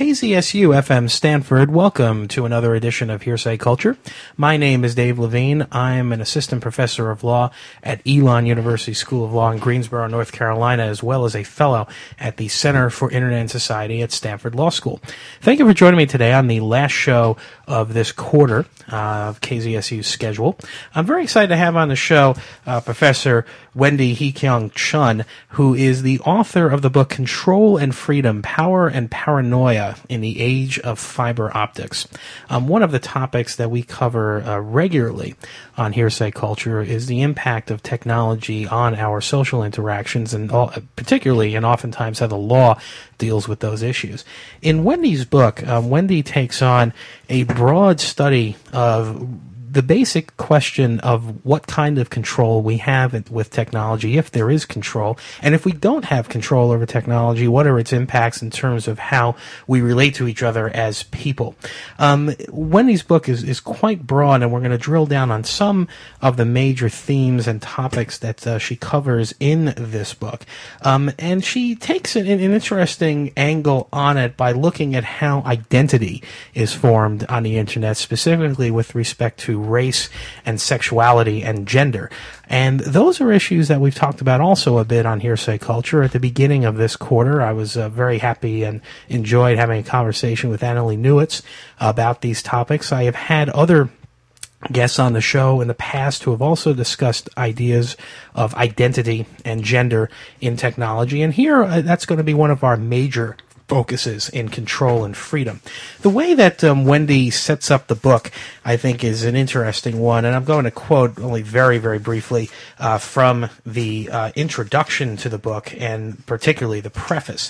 KZSU FM Stanford, welcome to another edition of Hearsay Culture. My name is Dave Levine. I'm an assistant professor of law at Elon University School of Law in Greensboro, North Carolina, as well as a fellow at the Center for Internet and Society at Stanford Law School. Thank you for joining me today on the last show of this quarter of KZSU's schedule. I'm very excited to have on the show Professor Wendy Hee-Kyung Chun, who is the author of the book Control and Freedom, Power and Paranoia in the Age of Fiber Optics. One of the topics that we cover regularly on Hearsay Culture is the impact of technology on our social interactions, and particularly and oftentimes how the law deals with those issues. In Wendy's book, Wendy takes on a broad study of the basic question of what kind of control we have with technology, if there is control, and if we don't have control over technology, what are its impacts in terms of how we relate to each other as people. Wendy's book is quite broad, and we're going to drill down on some of the major themes and topics that she covers in this book. And she takes an interesting angle on it by looking at how identity is formed on the internet, specifically with respect to race and sexuality and gender. And those are issues that we've talked about also a bit on Hearsay Culture. At the beginning of this quarter, I was very happy and enjoyed having a conversation with Annalee Newitz about these topics. I have had other guests on the show in the past who have also discussed ideas of identity and gender in technology. And here, that's going to be one of our major focuses in Control and Freedom. The way that Wendy sets up the book, I think, is an interesting one, and I'm going to quote only very, very briefly from the introduction to the book, and particularly the preface.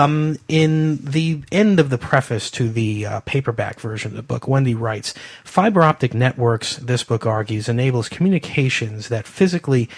In the end of the preface to the paperback version of the book, Wendy writes, "Fiber optic networks," this book argues, "enables communications that physically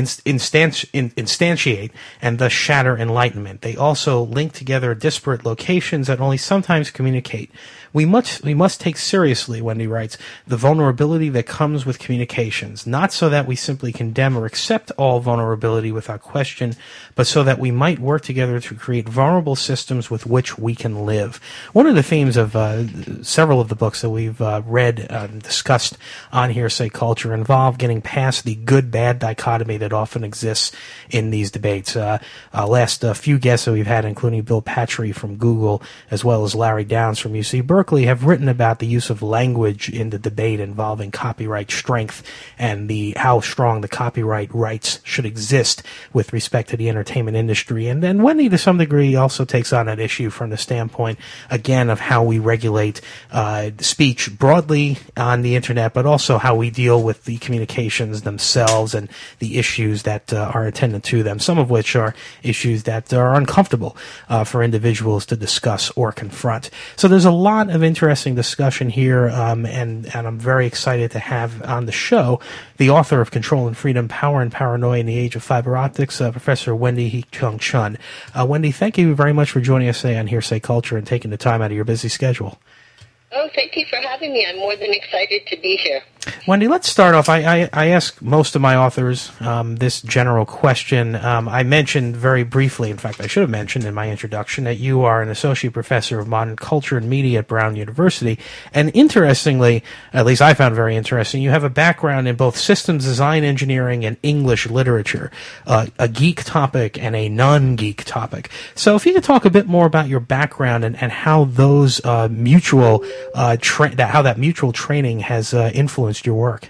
instantiate and thus shatter enlightenment. They also link together disparate locations that only sometimes communicate. We must take seriously," Wendy writes, "the vulnerability that comes with communications, not so that we simply condemn or accept all vulnerability without question, but so that we might work together to create vulnerable systems with which we can live." One of the themes of several of the books that we've read and discussed on Hearsay Culture involve getting past the good-bad dichotomy that often exists in these debates. Last few guests that we've had, including Bill Patry from Google, as well as Larry Downs from UC Berkeley, have written about the use of language in the debate involving copyright strength and how strong the copyright rights should exist with respect to the entertainment industry. And then Wendy, to some degree, also takes on that issue from the standpoint, again, of how we regulate speech broadly on the internet, but also how we deal with the communications themselves and the issues that are attendant to them, some of which are issues that are uncomfortable for individuals to discuss or confront. So there's a lot of interesting discussion here, and I'm very excited to have on the show the author of Control and Freedom, Power and Paranoia in the Age of Fiber Optics, Professor Wendy Hee-Kyung Chun. Wendy, thank you very much for joining us today on Hearsay Culture and taking the time out of your busy schedule. Oh, thank you for having me. I'm more than excited to be here. Wendy, let's start off. I ask most of my authors this general question. I mentioned very briefly, in fact, I should have mentioned in my introduction, that you are an associate professor of modern culture and media at Brown University. And interestingly, at least I found very interesting, you have a background in both systems design engineering and English literature, a geek topic and a non-geek topic. So if you could talk a bit more about your background and how those how that mutual training has influenced your work.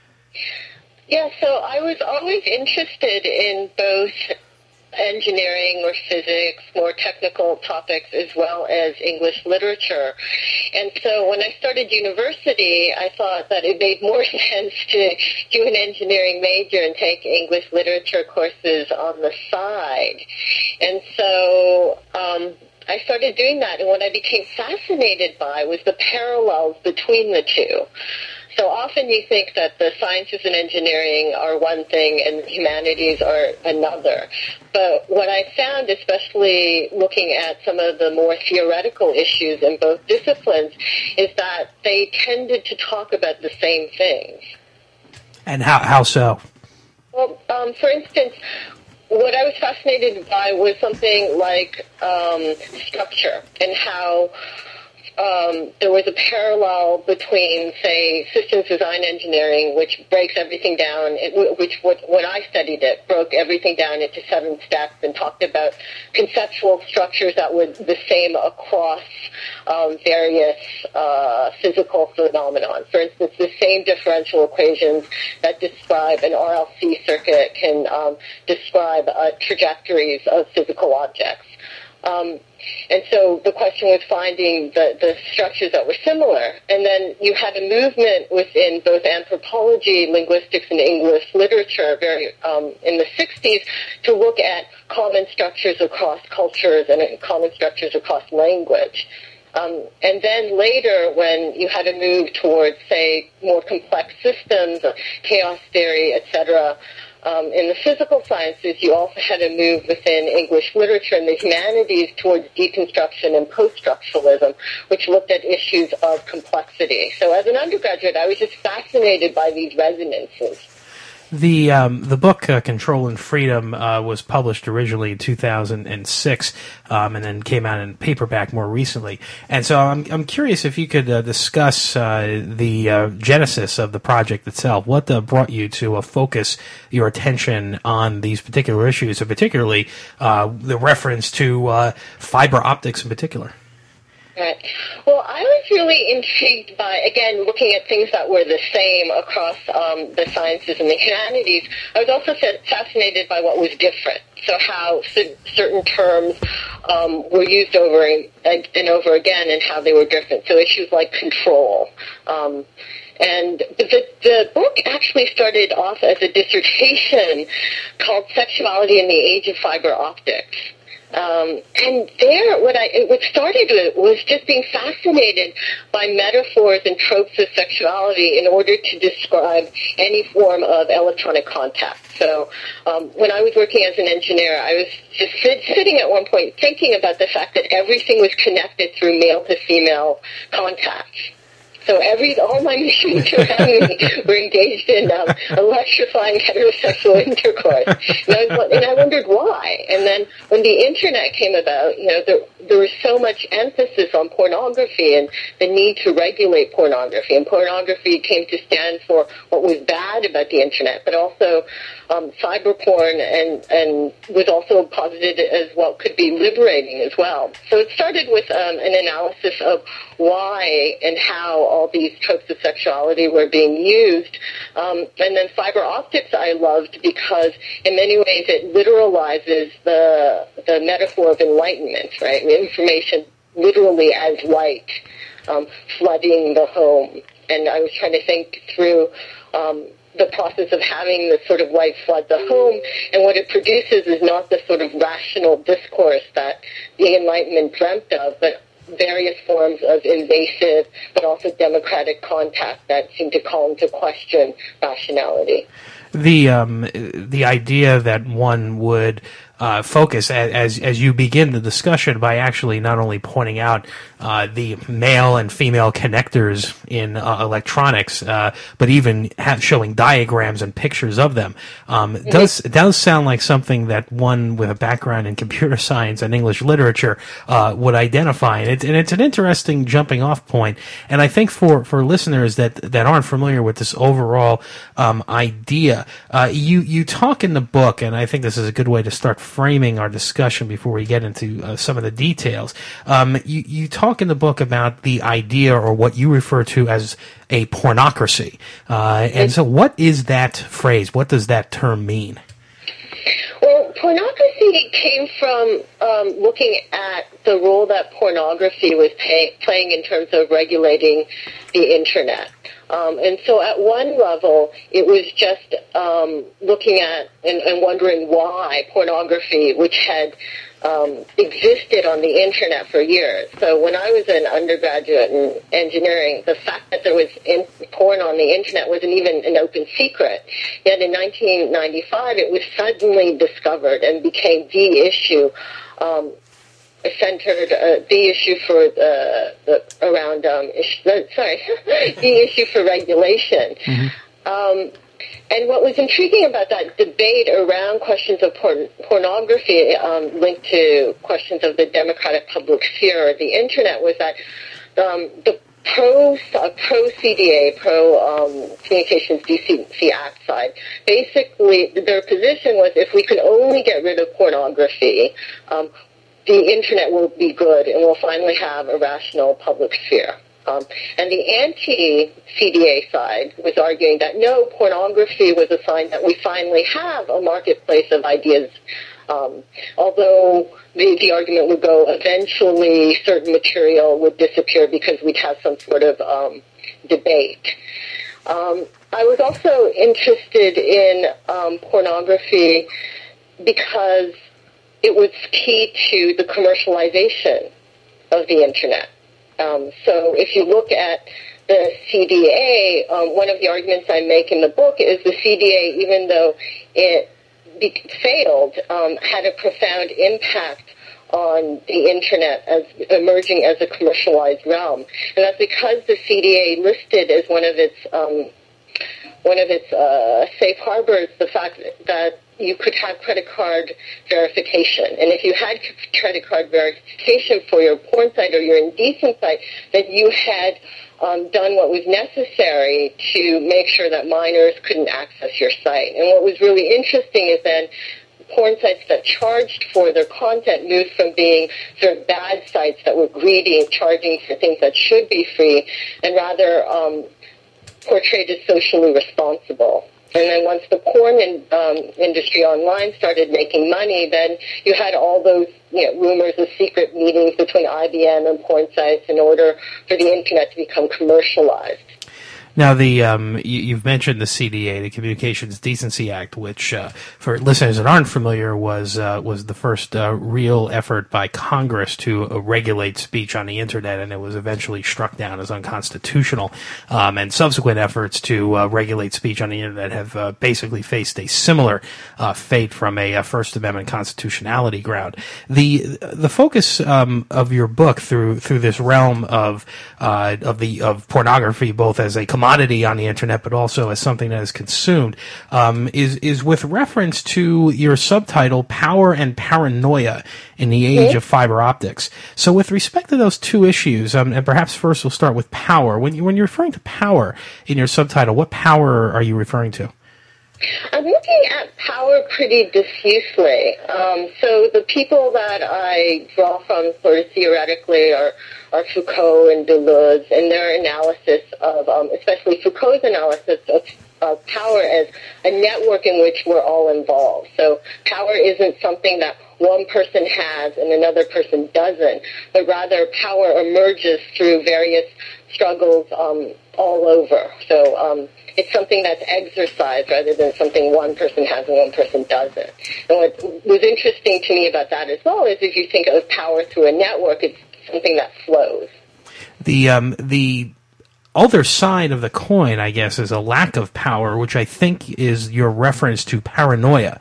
Yeah, so I was always interested in both engineering or physics, more technical topics, as well as English literature. And so when I started university, I thought that it made more sense to do an engineering major and take English literature courses on the side. And so I started doing that, and what I became fascinated by was the parallels between the two. So often you think that the sciences and engineering are one thing and the humanities are another. But what I found, especially looking at some of the more theoretical issues in both disciplines, is that they tended to talk about the same things. And how so? Well, for instance, what I was fascinated by was something like structure and how there was a parallel between, say, systems design engineering, which breaks everything down, when I studied it, broke everything down into 7 steps and talked about conceptual structures that were the same across various physical phenomena. For instance, the same differential equations that describe an RLC circuit can describe trajectories of physical objects. And so the question was finding the structures that were similar. And then you had a movement within both anthropology, linguistics, and English literature in the 60s to look at common structures across cultures and common structures across language. And then later, when you had to move towards, say, more complex systems, chaos theory, etc., in the physical sciences, you also had to move within English literature and the humanities towards deconstruction and post-structuralism, which looked at issues of complexity. So as an undergraduate, I was just fascinated by these resonances. The book Control and Freedom was published originally in 2006, and then came out in paperback more recently. And so I'm curious if you could discuss the genesis of the project itself. What brought you to focus your attention on these particular issues, and particularly the reference to fiber optics in particular? Right. Well, I was really intrigued by, again, looking at things that were the same across the sciences and the humanities. I was also fascinated by what was different. So how certain terms were used over and over again and how they were different. So issues like control. And the book actually started off as a dissertation called Sexuality in the Age of Fiber Optics. And there, what started with was just being fascinated by metaphors and tropes of sexuality in order to describe any form of electronic contact. So when I was working as an engineer, I was just sitting at one point thinking about the fact that everything was connected through male to female contact. So all my machines around me were engaged in electrifying heterosexual intercourse. And I wondered why. And then when the Internet came about, there was so much emphasis on pornography and the need to regulate pornography. And pornography came to stand for what was bad about the Internet, but also cyber porn and was also posited as what could be liberating as well. So it started with an analysis of why and how all these tropes of sexuality were being used. And then fiber optics I loved because in many ways it literalizes the metaphor of enlightenment, right? Information literally as light flooding the home. And I was trying to think through the process of having this sort of light flood the home, and what it produces is not the sort of rational discourse that the Enlightenment dreamt of, but various forms of invasive but also democratic contact that seem to call into question rationality. The idea that one would focus as you begin the discussion by actually not only pointing out the male and female connectors in electronics, but even showing diagrams and pictures of them. Does sound like something that one with a background in computer science and English literature would identify, and it's an interesting jumping off point. And I think for listeners that aren't familiar with this overall idea, you talk in the book, and I think this is a good way to start framing our discussion before we get into some of the details. You talk in the book about the idea, or what you refer to as a pornocracy. And so what is that phrase? What does that term mean? Well, pornocracy came from looking at the role that pornography was playing in terms of regulating the Internet. And so at one level, it was just looking at and wondering why pornography, which had existed on the Internet for years. So when I was an undergraduate in engineering, the fact that there was porn on the Internet wasn't even an open secret. Yet in 1995, it was suddenly discovered and became the issue centered the issue for the issue for regulation. Mm-hmm. And what was intriguing about that debate around questions of pornography linked to questions of the democratic public sphere or the Internet was that the pro-CDA, Communications Decency Act side, basically their position was if we could only get rid of pornography, the Internet will be good and we'll finally have a rational public sphere. And the anti-CDA side was arguing that no, pornography was a sign that we finally have a marketplace of ideas, although the argument would go eventually certain material would disappear because we'd have some sort of debate. I was also interested in pornography because it was key to the commercialization of the Internet. So if you look at the CDA, one of the arguments I make in the book is the CDA, even though it failed, had a profound impact on the Internet as emerging as a commercialized realm. And that's because the CDA listed as one of its safe harbors the fact that you could have credit card verification. And if you had credit card verification for your porn site or your indecent site, then you had done what was necessary to make sure that minors couldn't access your site. And what was really interesting is then porn sites that charged for their content moved from being sort of bad sites that were greedy and charging for things that should be free and rather portrayed as socially responsible. And then once the porn industry online started making money, then you had all those rumors of secret meetings between IBM and porn sites in order for the Internet to become commercialized. Now, you've mentioned the CDA, the Communications Decency Act, which, for listeners that aren't familiar, was the first real effort by Congress to regulate speech on the Internet, and it was eventually struck down as unconstitutional. And subsequent efforts to regulate speech on the Internet have basically faced a similar fate from a First Amendment constitutionality ground. The focus of your book through this realm of pornography, both as a commodity on the Internet, but also as something that is consumed, is with reference to your subtitle, Power and Paranoia in the Age of Fiber Optics. So with respect to those two issues, and perhaps first we'll start with power. When you're referring to power in your subtitle, what power are you referring to? I'm looking at power pretty diffusely. So the people that I draw from sort of theoretically are Foucault and Deleuze, and their analysis of, especially Foucault's analysis of power as a network in which we're all involved. So power isn't something that one person has and another person doesn't, but rather power emerges through various struggles all over. So it's something that's exercised rather than something one person has and one person doesn't. And what was interesting to me about that as well is if you think of power through a network, it's something that flows. The other side of the coin, I guess, is a lack of power, which I think is your reference to paranoia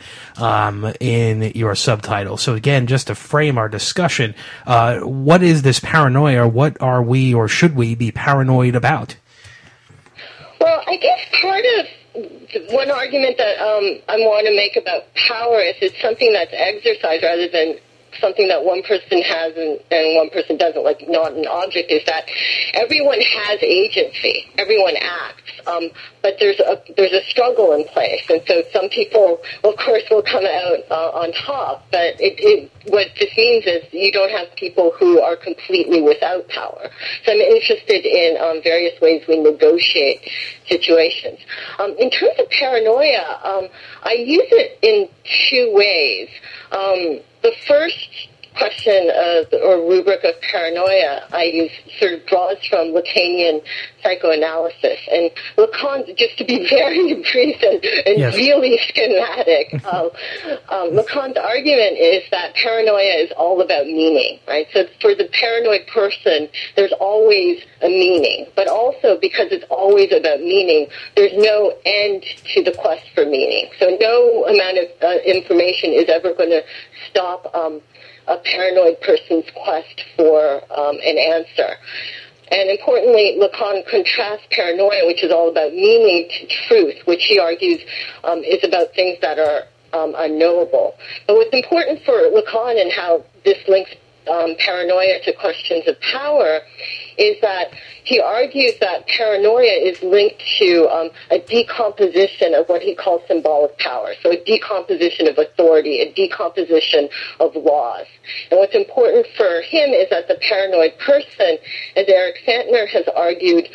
in your subtitle. So again, just to frame our discussion, what is this paranoia? What are we or should we be paranoid about? Well, I guess part of one argument that I want to make about power is it's something that's exercised rather than something that one person has and one person doesn't, like not an object, is that everyone has agency, everyone acts, but there's a struggle in place, and so some people, of course, will come out on top, but what this means is you don't have people who are completely without power. So I'm interested in various ways we negotiate situations. In terms of paranoia, I use it in two ways. The first question or rubric of paranoia I use sort of draws from Lacanian psychoanalysis. And Lacan, just to be very brief and yes, really schematic, Lacan's argument is that paranoia is all about meaning, right? So for the paranoid person, there's always a meaning. But also because it's always about meaning, there's no end to the quest for meaning. So no amount of information is ever going to stop a paranoid person's quest for an answer. And importantly, Lacan contrasts paranoia, which is all about meaning, to truth, which he argues is about things that are unknowable. But what's important for Lacan and how this links paranoia to questions of power is that he argues that paranoia is linked to a decomposition of what he calls symbolic power, so a decomposition of authority, a decomposition of laws. And what's important for him is that the paranoid person, as Eric Santner has argued,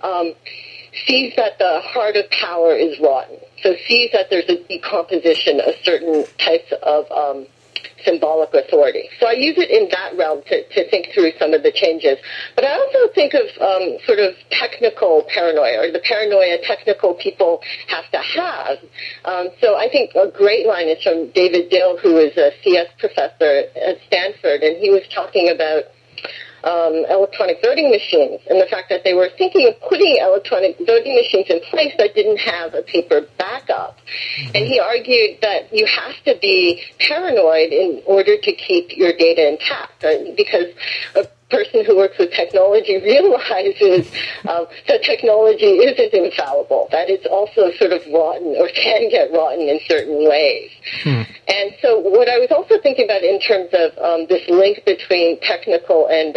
sees that the heart of power is rotten, so sees that there's a decomposition of certain types of symbolic authority. So I use it in that realm to think through some of the changes. But I also think of sort of technical paranoia, or the paranoia technical people have to have. So I think a great line is from David Dill, who is a CS professor at Stanford, and he was talking about electronic voting machines and the fact that they were thinking of putting electronic voting machines in place that didn't have a paper backup. And he argued that you have to be paranoid in order to keep your data intact, because a person who works with technology realizes that technology isn't infallible, that it's also sort of rotten or can get rotten in certain ways. And so what I was also thinking about in terms of this link between technical and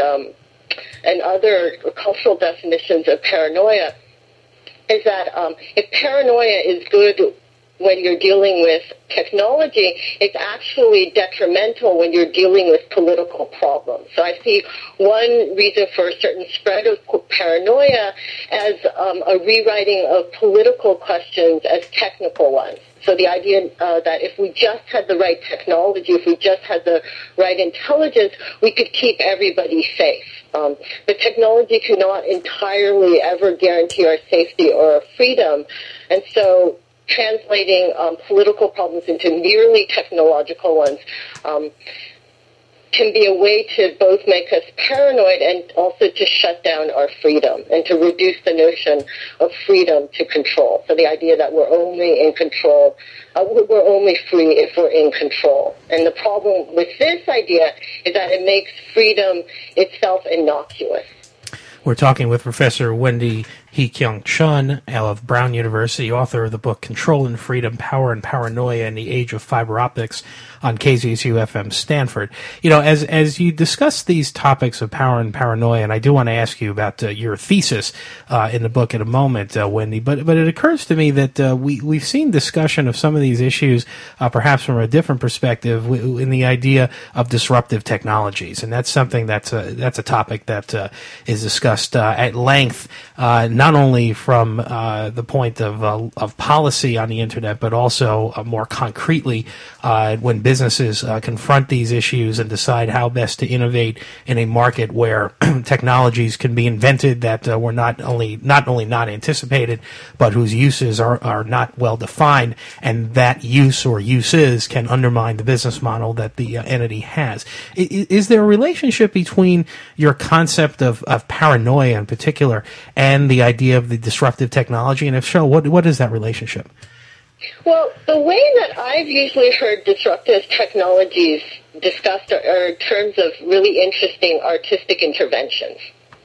other cultural definitions of paranoia is that if paranoia is good when you're dealing with technology, it's actually detrimental when you're dealing with political problems. So I see one reason for a certain spread of paranoia as a rewriting of political questions as technical ones. So the idea that if we just had the right technology, if we just had the right intelligence, we could keep everybody safe. But technology cannot entirely ever guarantee our safety or our freedom. And so translating political problems into merely technological ones can be a way to both make us paranoid and also to shut down our freedom and to reduce the notion of freedom to control. So the idea that we're only in control, we're only free if we're in control. And the problem with this idea is that it makes freedom itself innocuous. We're talking with Professor Wendy Hee-Kyung Chun of Brown University, author of the book Control and Freedom, Power and Paranoia in the Age of Fiber Optics on KZSU-FM Stanford. You know, as you discuss these topics of power and paranoia, and I do want to ask you about your thesis in the book in a moment, Wendy, but it occurs to me that we've seen discussion of some of these issues perhaps from a different perspective in the idea of disruptive technologies, and that's something that's a topic that is discussed at length, not only from the point of policy on the internet, but also more concretely when businesses confront these issues and decide how best to innovate in a market where technologies can be invented that were not only not anticipated, but whose uses are not well defined, and that use or uses can undermine the business model that the entity has. Is there a relationship between your concept of paranoia in particular and the idea of the disruptive technology? And if so, what is that relationship? Well, the way that I've usually heard disruptive technologies discussed are in terms of really interesting artistic interventions.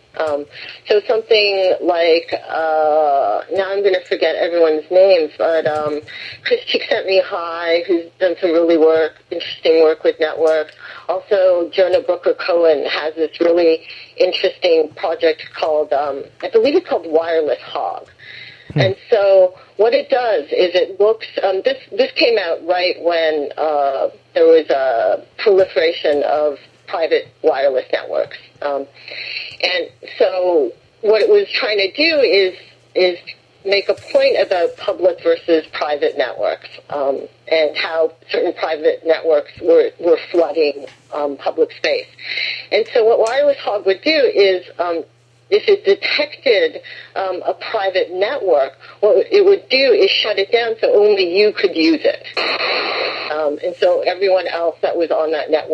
So something like, now I'm going to forget everyone's names, but Chris Csikszentmihalyi, who's done some really interesting work with networks. Also, Jonah Brooker-Cohen has this really interesting project called, I believe it's called Wireless Hog. And so what it does is it looks, this came out right when there was a proliferation of private wireless networks. And so what it was trying to do is make a point about public versus private networks, and how certain private networks were flooding public space. And so what Wireless Hog would do is, if it detected a private network, what it would do is shut it down so only you could use it. And so everyone else that was on that network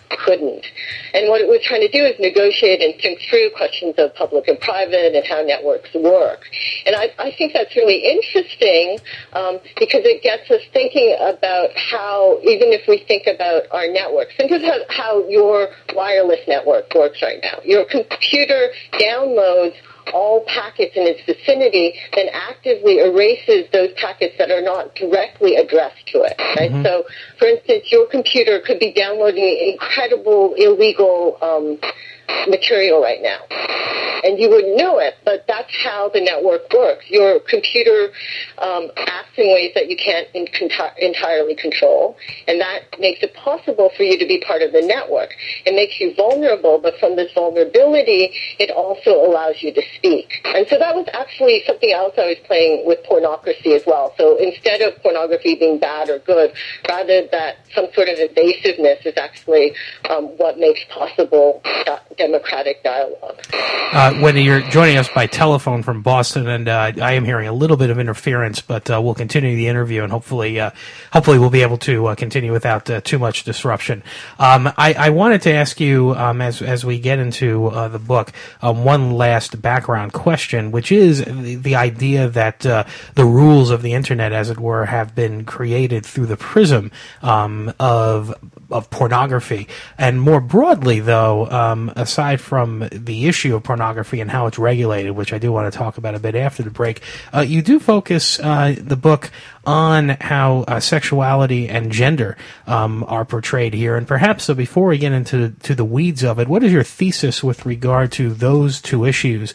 couldn't. And what it was trying to do is negotiate and think through questions of public and private and how networks work. And I think that's really interesting because it gets us thinking about how, even if we think about our networks, think of how your wireless network works right now. Your computer downloads all packets in its vicinity, then actively erases those packets that are not directly addressed to it. Right? Mm-hmm. So, for instance, your computer could be downloading incredible illegal material right now. And you wouldn't know it, but that's how the network works. Your computer acts in ways that you can't entirely control, and that makes it possible for you to be part of the network. It makes you vulnerable, but from this vulnerability, it also allows you to speak. And so that was actually something else I was playing with pornography as well. So instead of pornography being bad or good, rather that some sort of evasiveness is actually what makes possible democratic dialogue. Wendy, you're joining us by telephone from Boston, and I am hearing a little bit of interference, but we'll continue the interview, and hopefully we'll be able to continue without too much disruption. I wanted to ask you, as we get into the book, one last background question, which is the idea that the rules of the Internet, as it were, have been created through the prism of pornography. And more broadly, though, aside from the issue of pornography and how it's regulated, which I do want to talk about a bit after the break, you do focus the book on how sexuality and gender are portrayed here. And perhaps, so before we get into the weeds of it, what is your thesis with regard to those two issues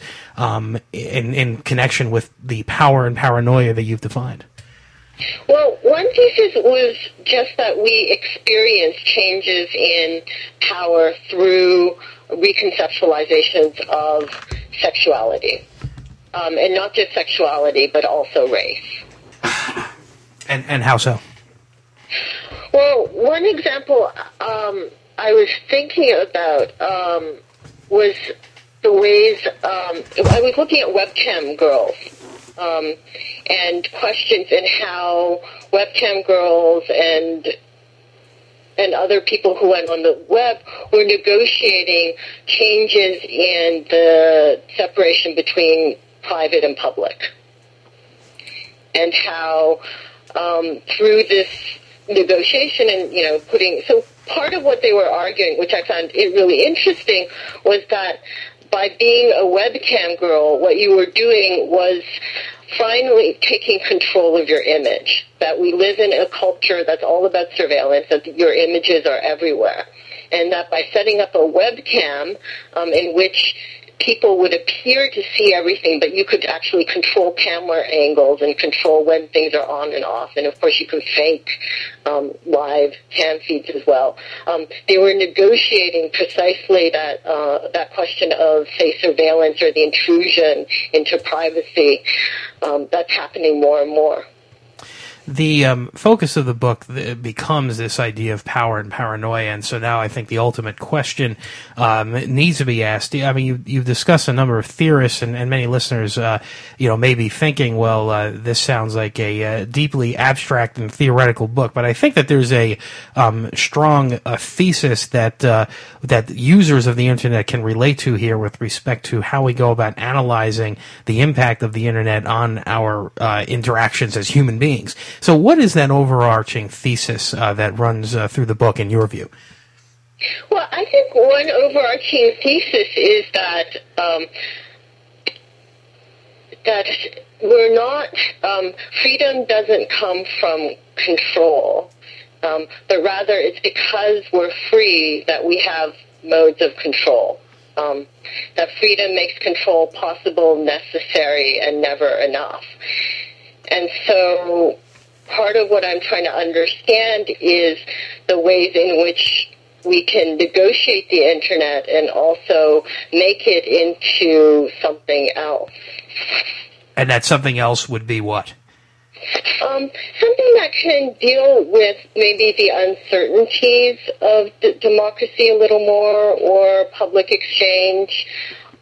in connection with the power and paranoia that you've defined? Well, one thesis was just that we experience changes in power through reconceptualizations of sexuality. And not just sexuality, but also race. And how so? Well, one example I was thinking about was the ways I was looking at webcam girls. And questions in how webcam girls and other people who went on the web were negotiating changes in the separation between private and public. And how through this negotiation and, so part of what they were arguing, which I found it really interesting, was that by being a webcam girl, what you were doing was finally taking control of your image, that we live in a culture that's all about surveillance, that your images are everywhere, and that by setting up a webcam in which people would appear to see everything, but you could actually control camera angles and control when things are on and off. And, of course, you can fake live cam feeds as well. They were negotiating precisely that question of, say, surveillance or the intrusion into privacy that's happening more and more. The focus of the book becomes this idea of power and paranoia, and so now I think the ultimate question needs to be asked. I mean, you've discussed a number of theorists, and many listeners, may be thinking, well, this sounds like a deeply abstract and theoretical book, but I think that there's a strong thesis that users of the Internet can relate to here with respect to how we go about analyzing the impact of the Internet on our interactions as human beings. So what is that overarching thesis that runs through the book in your view? Well, I think one overarching thesis is that that we're not, freedom doesn't come from control, but rather it's because we're free that we have modes of control. That freedom makes control possible, necessary, and never enough. And so part of what I'm trying to understand is the ways in which we can negotiate the Internet and also make it into something else. And that something else would be what? Something that can deal with maybe the uncertainties of democracy a little more, or public exchange,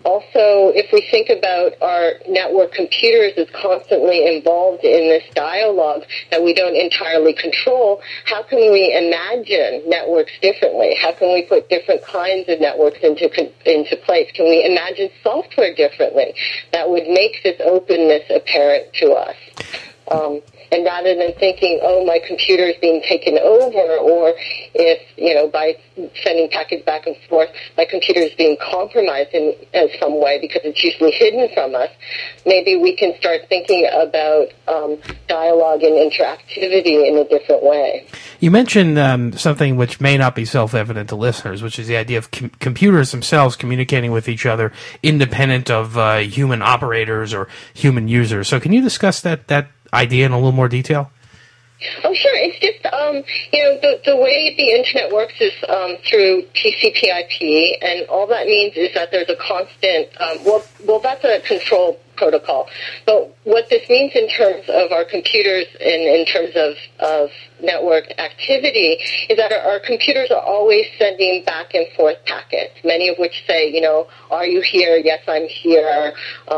Also, if we think about our network computers as constantly involved in this dialogue that we don't entirely control, how can we imagine networks differently? How can we put different kinds of networks into place? Can we imagine software differently that would make this openness apparent to us? And rather than thinking, oh, my computer is being taken over, or if, by sending packets back and forth, my computer is being compromised in some way because it's usually hidden from us, maybe we can start thinking about dialogue and interactivity in a different way. You mentioned something which may not be self-evident to listeners, which is the idea of computers themselves communicating with each other independent of human operators or human users. So can you discuss that idea in a little more detail? Oh, sure. It's just, the way the Internet works is through TCP/IP, and all that means is that there's a constant, that's a control protocol. But what this means in terms of our computers and in terms of network activity is that our computers are always sending back and forth packets, many of which say, are you here? Yes, I'm here.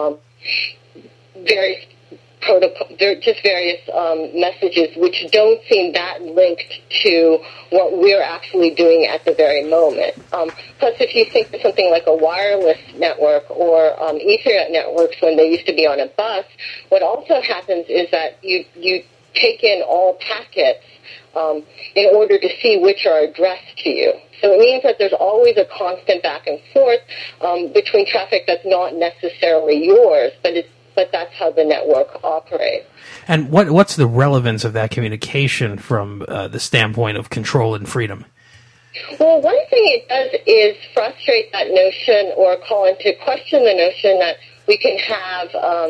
Various protocol, they're just various messages which don't seem that linked to what we're actually doing at the very moment. Plus, if you think of something like a wireless network or Ethernet networks when they used to be on a bus, what also happens is that you take in all packets in order to see which are addressed to you. So it means that there's always a constant back and forth between traffic that's not necessarily yours, but that's how the network operates. And what's the relevance of that communication from the standpoint of control and freedom? Well, one thing it does is frustrate that notion or call into question the notion that we can have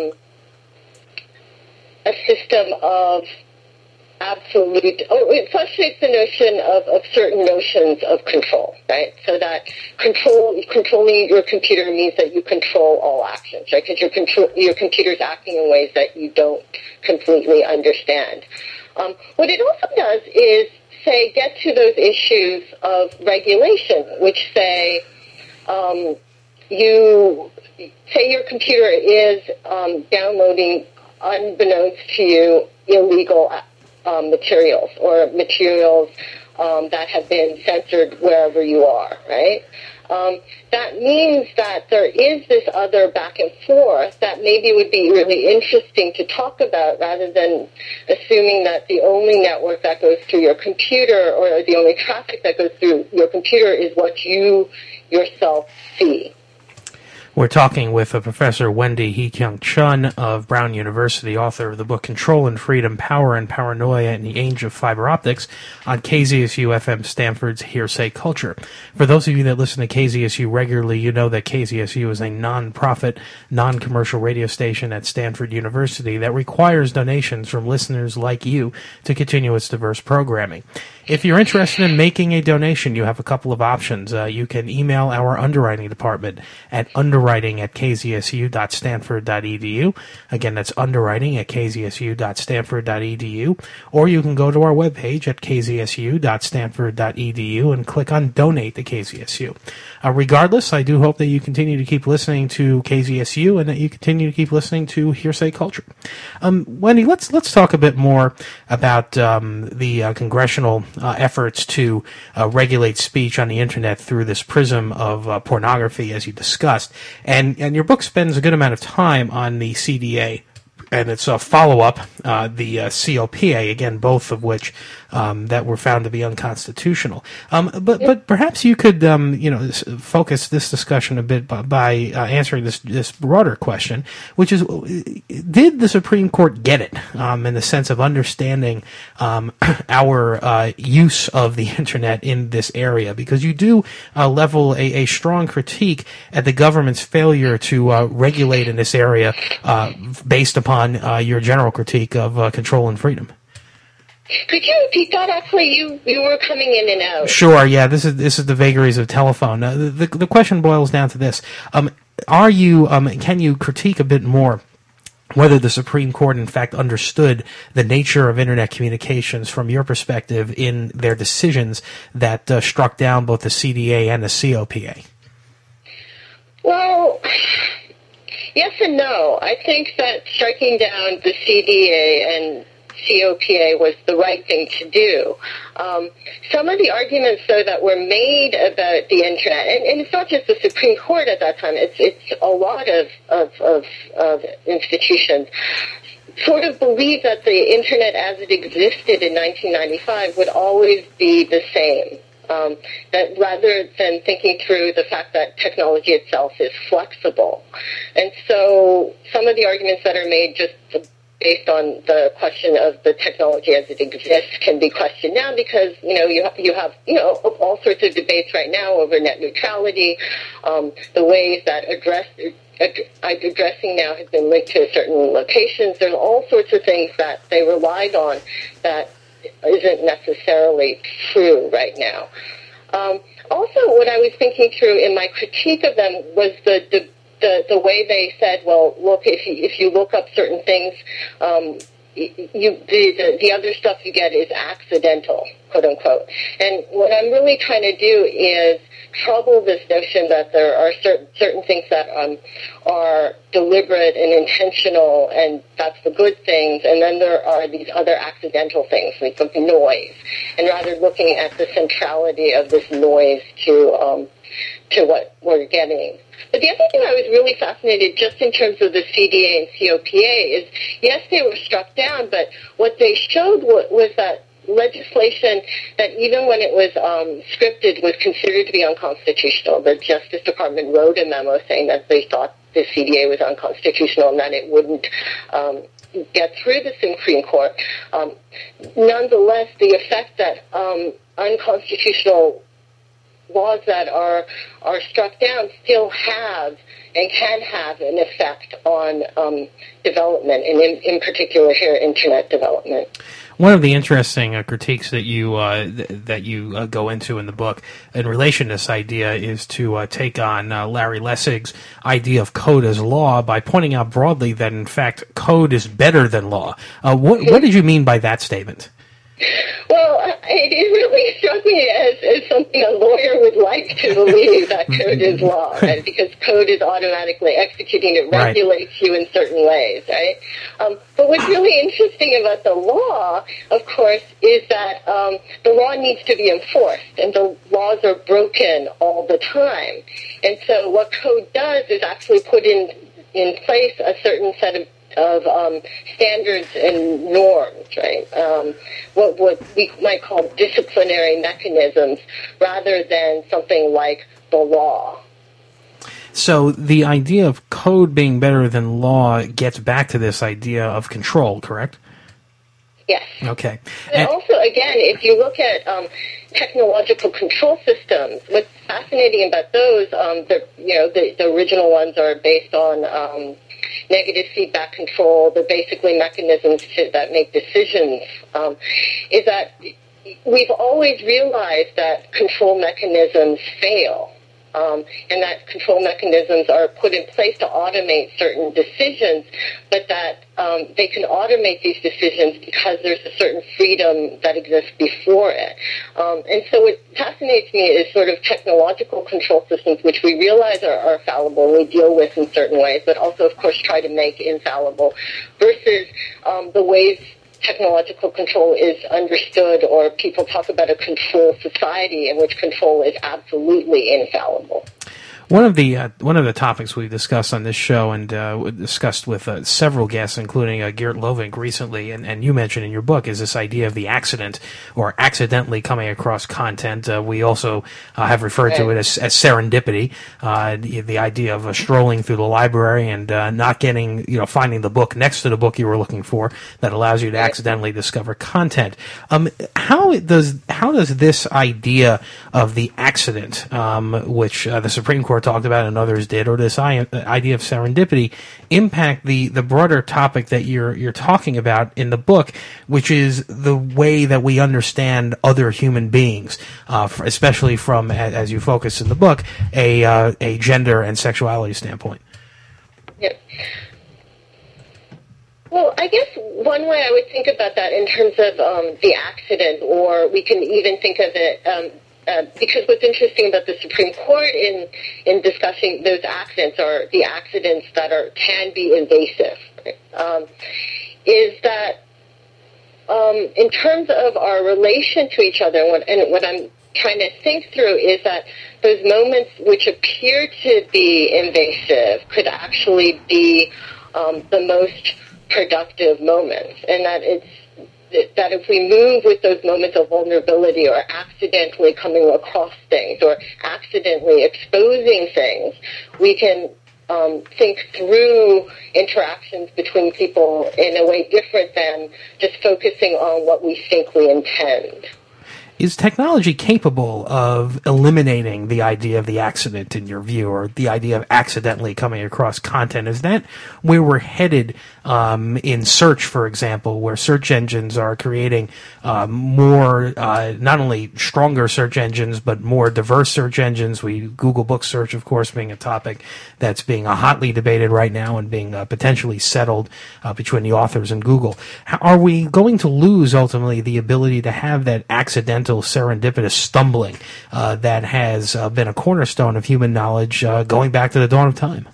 a system of it frustrates the notion of certain notions of control, right? So that controlling your computer means that you control all actions, right? Because your computer's acting in ways that you don't completely understand. What it also does is, get to those issues of regulation, which say, your computer is downloading, unbeknownst to you, illegal materials or materials that have been censored wherever you are, right? That means that there is this other back and forth that maybe would be really interesting to talk about rather than assuming that the only network that goes through your computer or the only traffic that goes through your computer is what you yourself see. We're talking with Professor Wendy Hee-Kyung Chun of Brown University, author of the book Control and Freedom, Power and Paranoia in the Age of Fiber Optics on KZSU-FM Stanford's Hearsay Culture. For those of you that listen to KZSU regularly, you know that KZSU is a non-profit, non-commercial radio station at Stanford University that requires donations from listeners like you to continue its diverse programming. If you're interested in making a donation, you have a couple of options. You can email our underwriting department at underwriting@kzsu.stanford.edu. Again, that's underwriting@kzsu.stanford.edu. Or you can go to our webpage at kzsu.stanford.edu and click on Donate to KZSU. Regardless, I do hope that you continue to keep listening to KZSU and that you continue to keep listening to Hearsay Culture. Wendy, let's talk a bit more about the congressional efforts to regulate speech on the internet through this prism of pornography, as you discussed. And your book spends a good amount of time on the CDA and its follow-up, the COPA, again, both of which that were found to be unconstitutional. But perhaps you could, focus this discussion a bit by answering this broader question, which is, did the Supreme Court get it in the sense of understanding our use of the internet in this area? Because you do level a strong critique at the government's failure to regulate in this area based upon your general critique of control and freedom. Could you repeat that? Actually, you were coming in and out. Sure. Yeah. This is the vagaries of telephone. The question boils down to this: Are you? Can you critique a bit more whether the Supreme Court, in fact, understood the nature of internet communications from your perspective in their decisions that struck down both the CDA and the COPA? Well, Yes and no. I think that striking down the CDA and COPA was the right thing to do. Some of the arguments, though, that were made about the Internet, and it's not just the Supreme Court at that time, it's a lot of institutions, sort of believe that the Internet as it existed in 1995 would always be the same. That rather than thinking through the fact that technology itself is flexible. And so some of the arguments that are made just based on the question of the technology as it exists can be questioned now because, you have all sorts of debates right now over net neutrality, the ways that addressing now has been linked to certain locations. There's all sorts of things that they relied on that isn't necessarily true right now. Also, what I was thinking through in my critique of them was the way they said, well, look, if you look up certain things, the other stuff you get is accidental, quote unquote. And what I'm really trying to do is trouble this notion that there are certain things that are deliberate and intentional, and that's the good things, and then there are these other accidental things, like noise, and rather looking at the centrality of this noise to what we're getting. But the other thing I was really fascinated, just in terms of the CDA and COPA, is yes, they were struck down, but what they showed was that legislation that even when it was scripted was considered to be unconstitutional. The Justice Department wrote a memo saying that they thought the CDA was unconstitutional and that it wouldn't get through the Supreme Court. Nonetheless, the effect that unconstitutional laws that are struck down still have and can have an effect on development, and in particular here, Internet development. One of the interesting critiques that you go into in the book in relation to this idea is to take on Larry Lessig's idea of code as law by pointing out broadly that, in fact, code is better than law. What did you mean by that statement? Well, it really struck me as something a lawyer would like to believe, that code is law, right? Because code is automatically executing. It regulates you in certain ways, right? But what's really interesting about the law, of course, is that the law needs to be enforced, and the laws are broken all the time. And so what code does is actually put in place a certain set of standards and norms, right? What we might call disciplinary mechanisms, rather than something like the law. So the idea of code being better than law gets back to this idea of control, correct? Yes. Okay. And also, again, if you look at technological control systems, what's fascinating about those, the original ones are based on negative feedback control, the basically mechanisms that make decisions, is that we've always realized that control mechanisms fail. And that control mechanisms are put in place to automate certain decisions, but that they can automate these decisions because there's a certain freedom that exists before it. And so what fascinates me is sort of technological control systems, which we realize are fallible, we deal with in certain ways, but also, of course, try to make infallible, versus the ways technological control is understood, or people talk about a control society in which control is absolutely infallible. One of the topics we've discussed on this show and discussed with several guests, including Geert Lovink recently, and you mentioned in your book, is this idea of the accident or accidentally coming across content. We also have referred to it as serendipity, the idea of strolling through the library and not getting, finding the book next to the book you were looking for that allows you to accidentally discover content. How does this idea of the accident, which the Supreme Court talked about and others did, or this idea of serendipity, impact the broader topic that you're talking about in the book, which is the way that we understand other human beings, especially from, as you focus in the book, a gender and sexuality standpoint? Yes. Well, I guess one way I would think about that in terms of the accident, or we can even think of it because what's interesting about the Supreme Court in discussing those accidents, or the accidents that can be invasive, is that in terms of our relation to each other, and what I'm trying to think through is that those moments which appear to be invasive could actually be the most productive moments, and that if we move with those moments of vulnerability, or accidentally coming across things, or accidentally exposing things, we can think through interactions between people in a way different than just focusing on what we think we intend. Is technology capable of eliminating the idea of the accident in your view, or the idea of accidentally coming across content? Is that where we're headed in search, for example, where search engines are creating more, not only stronger search engines, but more diverse search engines? Google Book Search, of course, being a topic that's being hotly debated right now and being potentially settled between the authors and Google. Are we going to lose, ultimately, the ability to have that accidental serendipitous stumbling that has been a cornerstone of human knowledge going back to the dawn of time?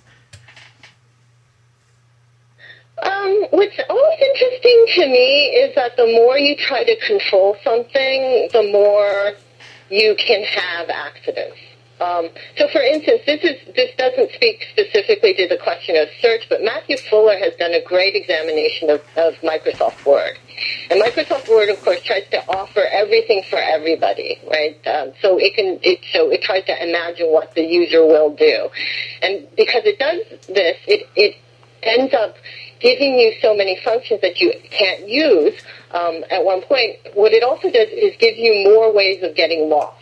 What's always interesting to me is that the more you try to control something, the more you can have accidents. So, for instance, this doesn't speak specifically to the question of search, but Matthew Fuller has done a great examination of Microsoft Word. And Microsoft Word, of course, tries to offer everything for everybody, right? So it tries to imagine what the user will do. And because it does this, it ends up giving you so many functions that you can't use at one point. What it also does is give you more ways of getting lost.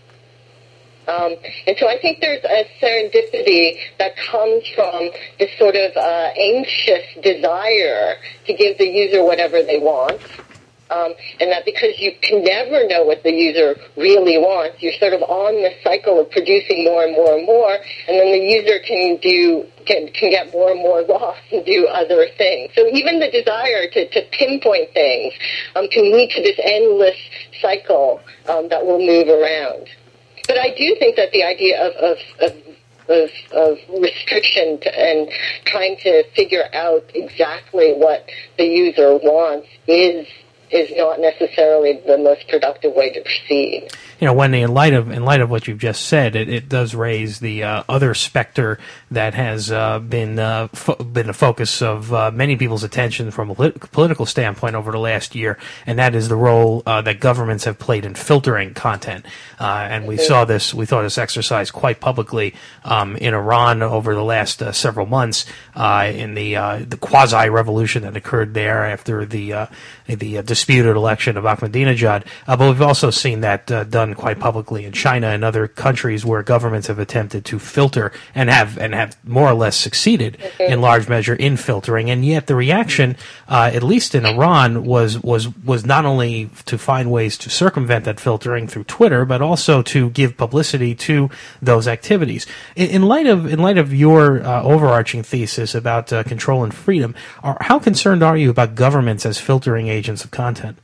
And so I think there's a serendipity that comes from this sort of anxious desire to give the user whatever they want. And that because you can never know what the user really wants, you're sort of on the cycle of producing more and more and more, and then the user can get more and more lost and do other things. So even the desire to pinpoint things can lead to this endless cycle that will move around. But I do think that the idea of restriction and trying to figure out exactly what the user wants is not necessarily the most productive way to proceed. You know, Wendy, in light of what you've just said, it does raise the other specter that has been a focus of many people's attention from a political standpoint over the last year, and that is the role that governments have played in filtering content. And we saw this exercise quite publicly in Iran over the last several months in the quasi-revolution that occurred there after the disputed election of Ahmadinejad. But we've also seen that done quite publicly in China and other countries where governments have attempted to filter and have more or less succeeded in large measure in filtering. And yet the reaction, at least in Iran, was not only to find ways to circumvent that filtering through Twitter, but also to give publicity to those activities. In light of your overarching thesis about control and freedom, how concerned are you about governments as filtering agents of content?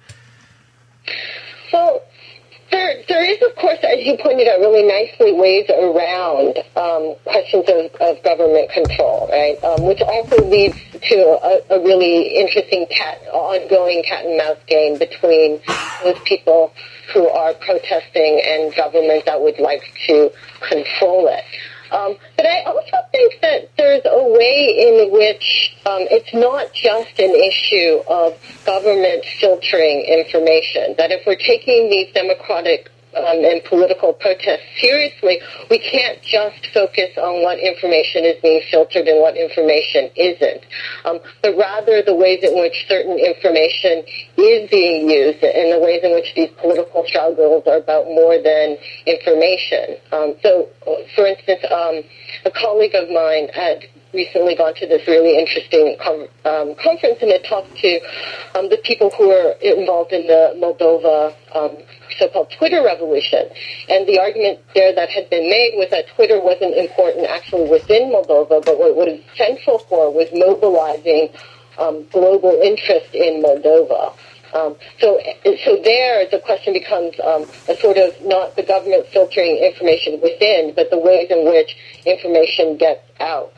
Well, there is, of course, as you pointed out really nicely, ways around questions of government control, right? Which also leads to a really interesting ongoing cat and mouse game between those people who are protesting and government that would like to control it. But I also think that there's a way in which it's not just an issue of government filtering information, that if we're taking these democratic and political protests seriously, we can't just focus on what information is being filtered and what information isn't, but rather the ways in which certain information is being used and the ways in which these political struggles are about more than information. So, for instance, a colleague of mine had recently gone to this really interesting conference and had talked to the people who were involved in the Moldova so-called Twitter revolution. And the argument there that had been made was that Twitter wasn't important actually within Moldova, but what it was central for was mobilizing global interest in Moldova. So there the question becomes a sort of not the government filtering information within, but the ways in which information gets out.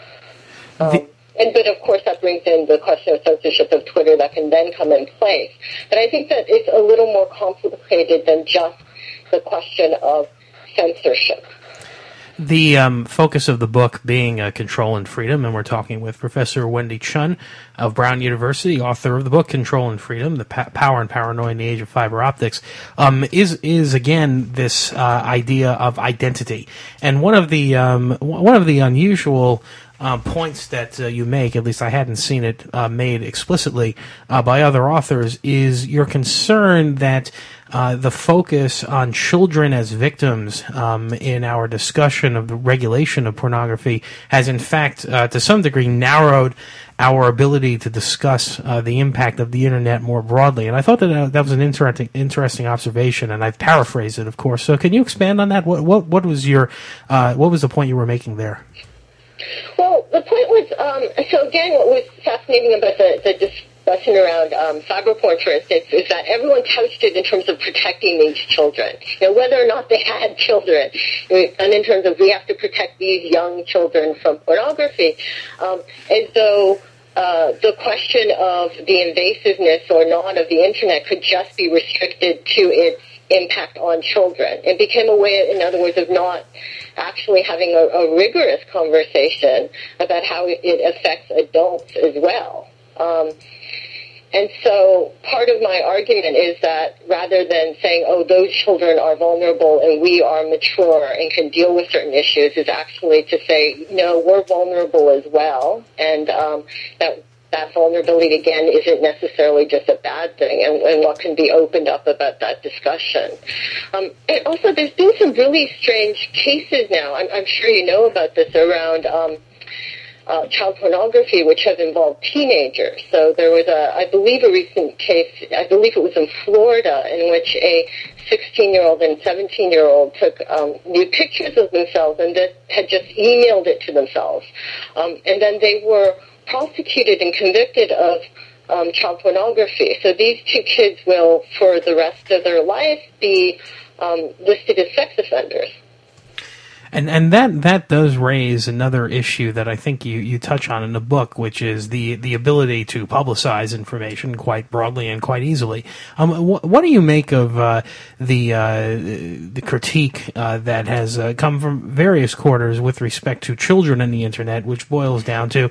But of course that brings in the question of censorship of Twitter that can then come in place. But I think that it's a little more complicated than just the question of censorship. The focus of the book being Control and Freedom, and we're talking with Professor Wendy Chun of Brown University, author of the book Control and Freedom: The Power and Paranoia in the Age of Fiber Optics, is again this idea of identity. And one of the unusual points that you make, at least I hadn't seen it made explicitly by other authors, is your concern that the focus on children as victims in our discussion of the regulation of pornography has, in fact, to some degree, narrowed our ability to discuss the impact of the internet more broadly. And I thought that that was an interesting observation, and I've paraphrased it, of course. So, can you expand on that? What was the point you were making there? Well, the point was, so again, what was fascinating about the discussion around cyber porn, for instance, is that everyone couched it in terms of protecting these children, whether or not they had children, and in terms of we have to protect these young children from pornography, as though the question of the invasiveness or not of the internet could just be restricted to its impact on children. It became a way, in other words, of not actually having a rigorous conversation about how it affects adults as well. And so part of my argument is that rather than saying, oh, those children are vulnerable and we are mature and can deal with certain issues, is actually to say, no, we're vulnerable as well, and that vulnerability, again, isn't necessarily just a bad thing, and what can be opened up about that discussion. And also, there's been some really strange cases now. I'm sure you know about this around child pornography, which have involved teenagers. So there was I believe a recent case, I believe it was in Florida, in which a 16-year-old and 17-year-old took nude pictures of themselves and had just emailed it to themselves. And then they were prosecuted and convicted of child pornography. So these two kids will, for the rest of their life, be listed as sex offenders. And that does raise another issue that I think you touch on in the book, which is the ability to publicize information quite broadly and quite easily. What do you make of the critique that has come from various quarters with respect to children and the internet, which boils down to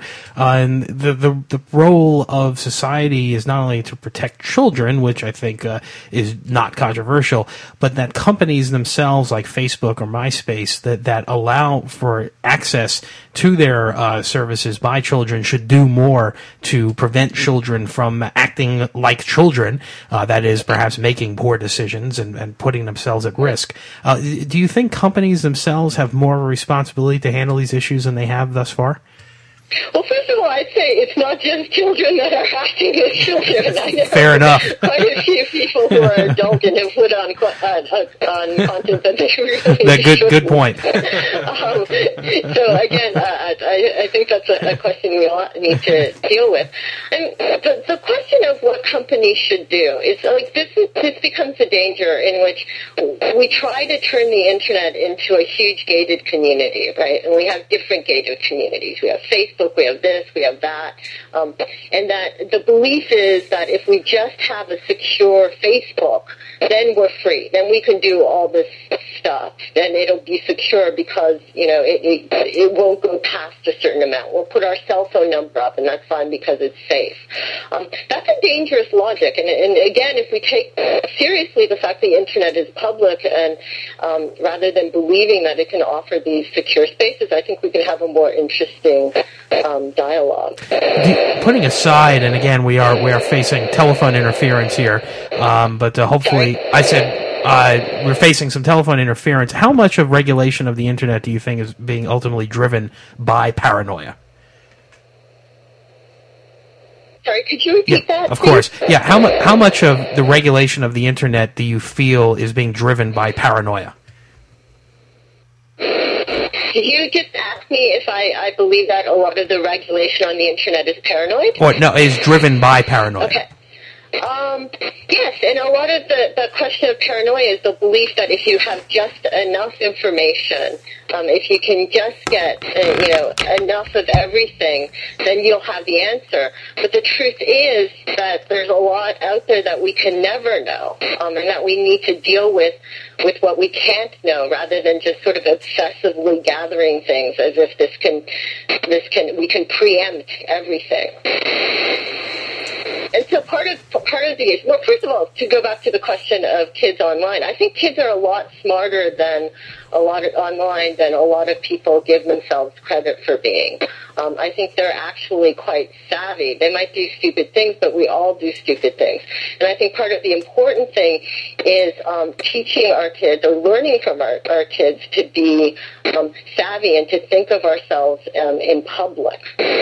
the role of society is not only to protect children, which I think is not controversial, but that companies themselves like Facebook or MySpace that allow for access to their services by children should do more to prevent children from acting like children, that is, perhaps making poor decisions and putting themselves at risk. Do you think companies themselves have more of a responsibility to handle these issues than they have thus far? Well, first of all, I'd say it's not just children that are acting as children. I know fair enough. Quite a few people who are adult and have put on content that they really good point. So again, I think that's a question we all need to deal with. And the question of what companies should do is like this becomes a danger in which we try to turn the internet into a huge gated community, right? And we have different gated communities. We have Facebook, we have this, we have that, and that the belief is that if we just have a secure Facebook, then we're free. Then we can do all this stuff. Then it'll be secure because, it won't go past a certain amount. We'll put our cell phone number up, and that's fine because it's safe. That's a dangerous logic. And again, if we take seriously the fact the internet is public, and rather than believing that it can offer these secure spaces, I think we can have a more interesting dialogue. Putting aside, and again, we are facing telephone interference here, but hopefully, I said we're facing some telephone interference. How much of regulation of the internet do you think is being ultimately driven by paranoia? Sorry, could you repeat that? Of course. Yeah, how much of the regulation of the internet do you feel is being driven by paranoia? Did you just ask me if I believe that a lot of the regulation on the internet is paranoid? Or no, is driven by paranoia. Okay. Yes, and a lot of the question of paranoia is the belief that if you have just enough information, if you can just get, enough of everything, then you'll have the answer. But the truth is that there's a lot out there that we can never know, and that we need to deal with what we can't know, rather than just sort of obsessively gathering things as if we can preempt everything. And so part of the, well, first of all, to go back to the question of kids online, I think kids are a lot smarter than a lot of people give themselves credit for being. I think they're actually quite savvy. They might do stupid things, but we all do stupid things. And I think part of the important thing is teaching our kids, or learning from our kids, to be savvy and to think of ourselves in public,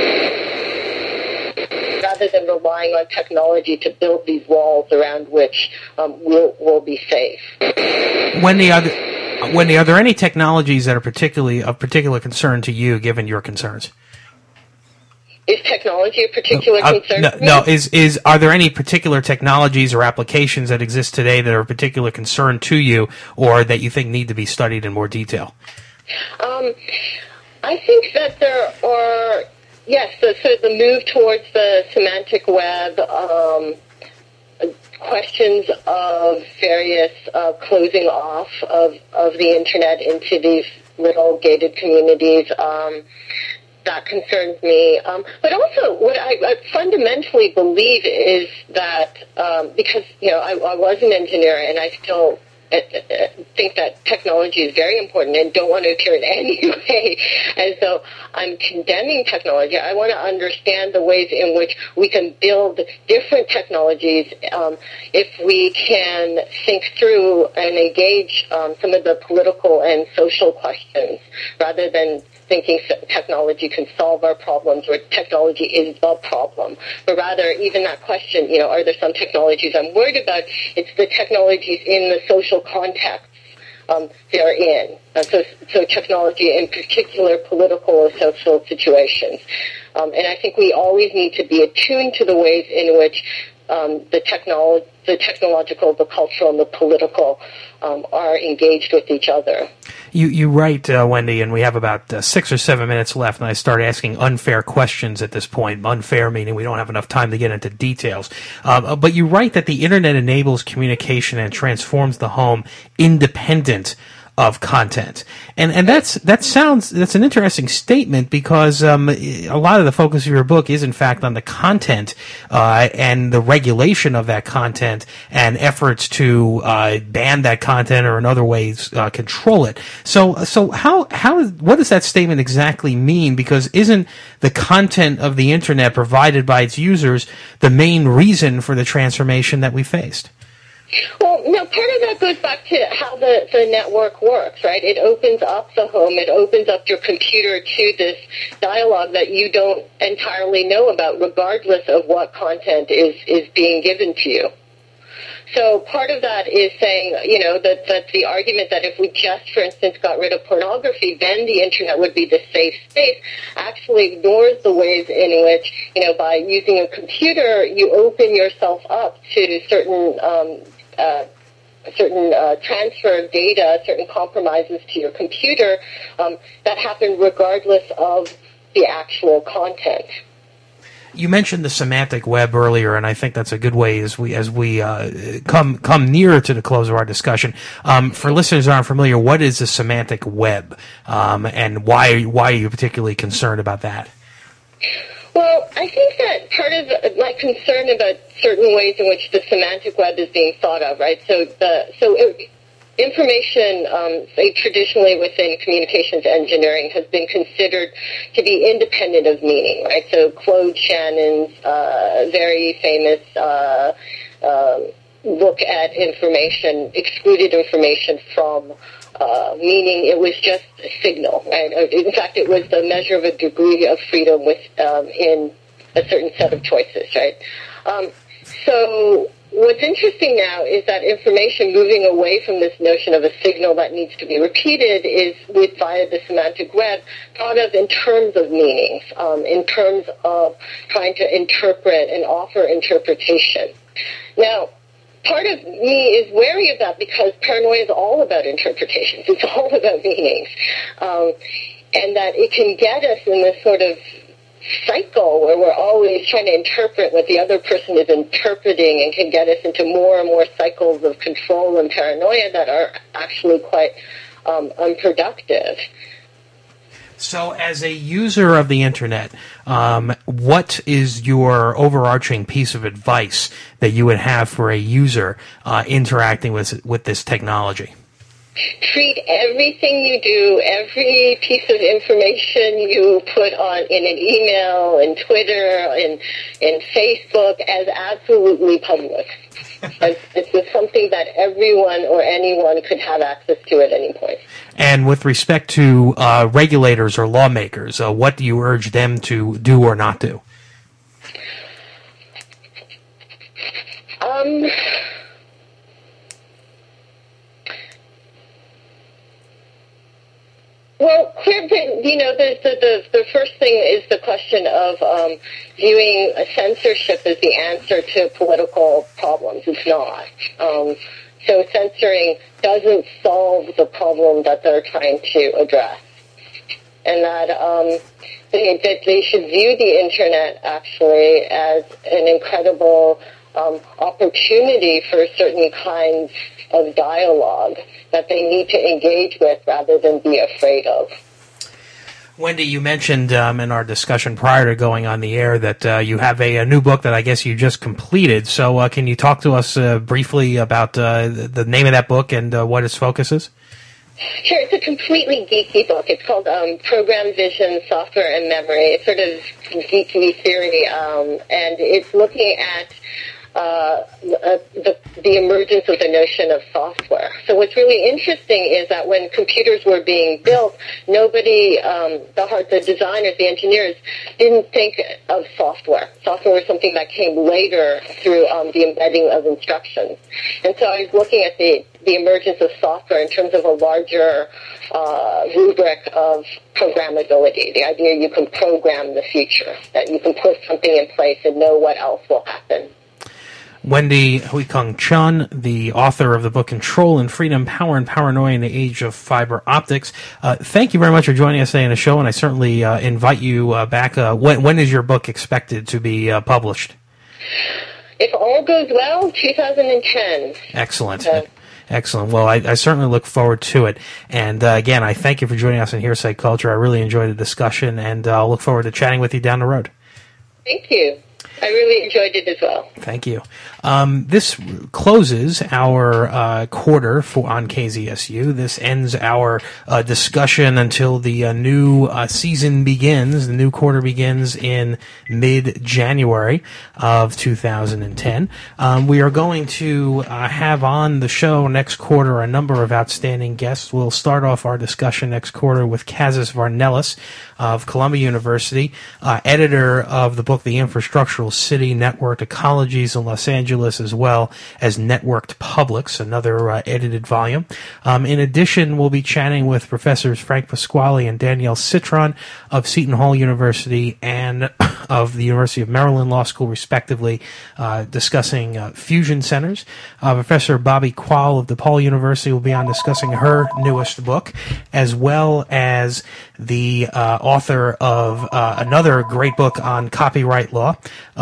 rather than relying on technology to build these walls around which we'll be safe. Wendy, are there any technologies that are of particular concern to you, given your concerns? Is technology a particular concern? No. Are there any particular technologies or applications that exist today that are of particular concern to you, or that you think need to be studied in more detail? I think that there are. Yes, so the move towards the semantic web, questions of various closing off of the Internet into these little gated communities, that concerns me. But also, what I fundamentally believe is that, because, I was an engineer, and I still think that technology is very important and don't want to appear in any way as though I'm condemning technology. I want to understand the ways in which we can build different technologies if we can think through and engage some of the political and social questions, rather than thinking technology can solve our problems or technology is the problem. But rather, even that question, are there some technologies I'm worried about? It's the technologies in the social context they're in. So technology in particular political or social situations. And I think we always need to be attuned to the ways in which the technological, the cultural, and the political are engaged with each other. You write, Wendy, and we have about 6 or 7 minutes left, and I start asking unfair questions at this point. Unfair meaning we don't have enough time to get into details. But you write that the Internet enables communication and transforms the home independent of content. And that's an interesting statement, because a lot of the focus of your book is in fact on the content and the regulation of that content and efforts to ban that content or in other ways control it. So what does that statement exactly mean? Because isn't the content of the Internet provided by its users the main reason for the transformation that we faced? Well, no, part of that goes back to how the network works, right? It opens up the home. It opens up your computer to this dialogue that you don't entirely know about, regardless of what content is being given to you. So part of that is saying, that the argument that if we just, for instance, got rid of pornography, then the Internet would be the safe space, actually ignores the ways in which, by using a computer, you open yourself up to certain transfer of data, certain compromises to your computer that happen regardless of the actual content. You mentioned the semantic web earlier, and I think that's a good way as we come nearer to the close of our discussion. For listeners who aren't familiar, what is the semantic web, and why are you particularly concerned about that? Well, I think that part of my concern about certain ways in which the semantic web is being thought of, right? Information, say traditionally within communications engineering, has been considered to be independent of meaning, right? So Claude Shannon's very famous look at information, excluded information from meaning. It was just a signal, right? In fact, it was the measure of a degree of freedom in a certain set of choices, right? So what's interesting now is that information moving away from this notion of a signal that needs to be repeated is via the semantic web thought of in terms of meanings, in terms of trying to interpret and offer interpretation. Now, part of me is wary of that because paranoia is all about interpretations. It's all about meanings. And that it can get us in this sort of cycle where we're always trying to interpret what the other person is interpreting and can get us into more and more cycles of control and paranoia that are actually quite unproductive. So as a user of the internet, what is your overarching piece of advice that you would have for a user interacting with this technology? Treat everything you do, every piece of information you put on in an email, in Twitter, in Facebook, as absolutely public. As this is something that everyone or anyone could have access to at any point. And with respect to regulators or lawmakers, what do you urge them to do or not do? Well, the first thing is the question of viewing censorship as the answer to political problems. It's not. So censoring doesn't solve the problem that they're trying to address. And that they should view the Internet actually as an incredible opportunity for certain kinds of dialogue that they need to engage with rather than be afraid of. Wendy, you mentioned in our discussion prior to going on the air that you have a new book that I guess you just completed. So can you talk to us briefly about the name of that book and what its focus is? Sure, it's a completely geeky book. It's called Program Vision, Software and Memory. It's sort of geeky theory, and it's looking at the emergence of the notion of software. So what's really interesting is that when computers were being built, nobody, the designers, the engineers, didn't think of software. Software was something that came later through the embedding of instructions. And so I was looking at the emergence of software in terms of a larger rubric of programmability, the idea you can program the future, that you can put something in place and know what else will happen. Wendy Huikung Chun, the author of the book Control and Freedom, Power and Paranoia in the Age of Fiber Optics. Thank you very much for joining us today on the show, and I certainly invite you back. When is your book expected to be published? If all goes well, 2010. Excellent. Excellent. Well, I certainly look forward to it. And again, I thank you for joining us in Hearsay Culture. I really enjoyed the discussion, and I'll look forward to chatting with you down the road. Thank you. I really enjoyed it as well. Thank you. This closes our quarter on KZSU. This ends our discussion until the new season begins. The new quarter begins in mid-January of 2010. We are going to have on the show next quarter a number of outstanding guests. We'll start off our discussion next quarter with Kazis Varnelis of Columbia University, editor of the book The Infrastructural City, Networked Ecologies in Los Angeles, as well as Networked Publics, another edited volume. In addition, we'll be chatting with Professors Frank Pasquale and Danielle Citron of Seton Hall University and of the University of Maryland Law School, respectively, discussing fusion centers. Professor Bobby Quall of DePaul University will be on discussing her newest book, as well as the author of another great book on copyright law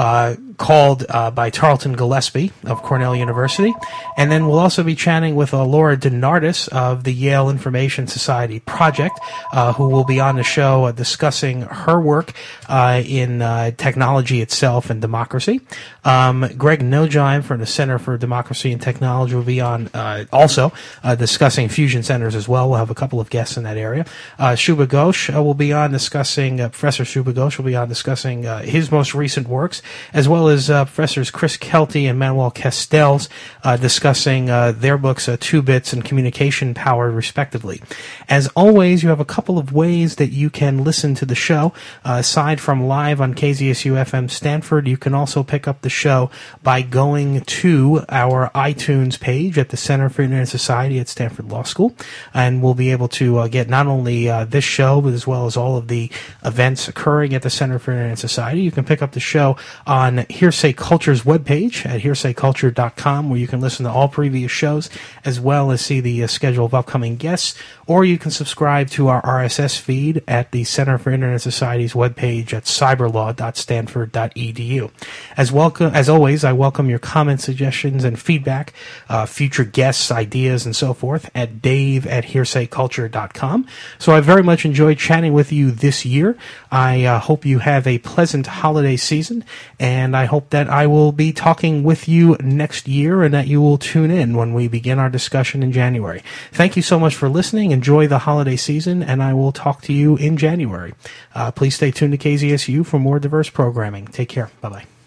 called by Tarleton Gillespie of Cornell University. And then we'll also be chatting with Laura DeNardis of the Yale Information Society Project, who will be on the show discussing her work in technology itself and democracy. Greg Nogheim from the Center for Democracy and Technology will be on also discussing fusion centers as well. We'll have a couple of guests in that area. Shubha Ghosh will be on discussing, Professor Shubha Ghosh will be on discussing his most recent works, as well as Professors Chris Kelty and Manuel Castells discussing their books, Two Bits and Communication Power, respectively. As always, you have a couple of ways that you can listen to the show. Aside from live on KZSU-FM Stanford, you can also pick up the show by going to our iTunes page at the Center for Internet Society at Stanford Law School, and we'll be able to get not only this show, but as well as all of the events occurring at the Center for Internet Society. You can pick up the show on Hearsay Culture's webpage at hearsayculture.com, where you can listen to all previous shows, as well as see the schedule of upcoming guests, or you can subscribe to our RSS feed at the Center for Internet Society's webpage at cyberlaw.stanford.edu. As always, I welcome your comments, suggestions, and feedback, future guests, ideas, and so forth at dave@hearsayculture.com. So I very much enjoyed chatting with you this year. I hope you have a pleasant holiday season, and I hope that I will be talking with you next year and that you will tune in when we begin our discussion in January. Thank you so much for listening. Enjoy the holiday season, and I will talk to you in January. Please stay tuned to KZSU for more diverse programming. Take care. Bye-bye.